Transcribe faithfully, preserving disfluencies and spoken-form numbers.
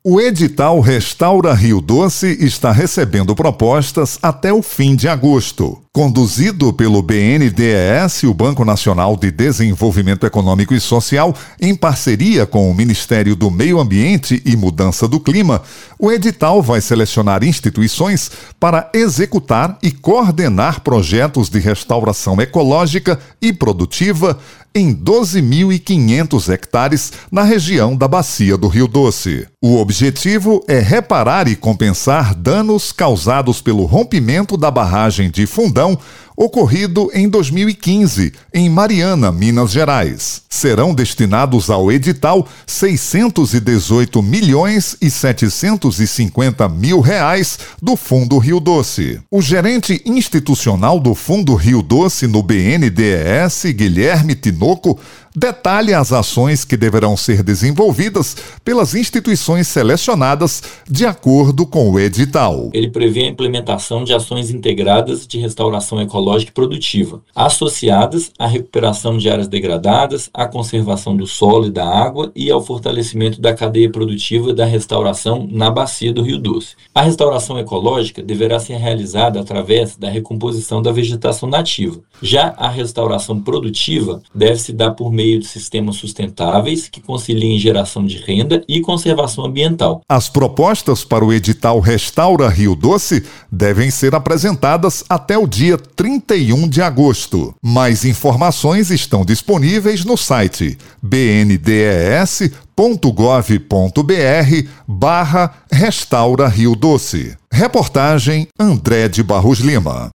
O edital Restaura Rio Doce está recebendo propostas até o fim de agosto. Conduzido pelo B N D E S, o Banco Nacional de Desenvolvimento Econômico e Social, em parceria com o Ministério do Meio Ambiente e Mudança do Clima, o edital vai selecionar instituições para executar e coordenar projetos de restauração ecológica e produtiva em doze mil e quinhentos hectares na região da Bacia do Rio Doce. O objetivo é reparar e compensar danos causados pelo rompimento da barragem de Fundão, ocorrido em dois mil e quinze, em Mariana, Minas Gerais. Serão destinados ao edital seiscentos e dezoito milhões e setecentos e cinquenta mil reais do Fundo Rio Doce. O gerente institucional do Fundo Rio Doce no B N D E S, Guilherme Tinoco, detalha as ações que deverão ser desenvolvidas pelas instituições selecionadas de acordo com o edital. Ele prevê a implementação de ações integradas de restauração ecológica e produtiva, associadas à recuperação de áreas degradadas, à conservação do solo e da água e ao fortalecimento da cadeia produtiva da restauração na bacia do Rio Doce. A restauração ecológica deverá ser realizada através da recomposição da vegetação nativa. Já a restauração produtiva deve se dar por meio de sistemas sustentáveis que conciliem geração de renda e conservação ambiental. As propostas para o edital Restaura Rio Doce devem ser apresentadas até o dia trinta e um de agosto. Mais informações estão disponíveis no site b n d e s ponto gov ponto b r barra Restaura Rio Doce. Reportagem André de Barros Lima.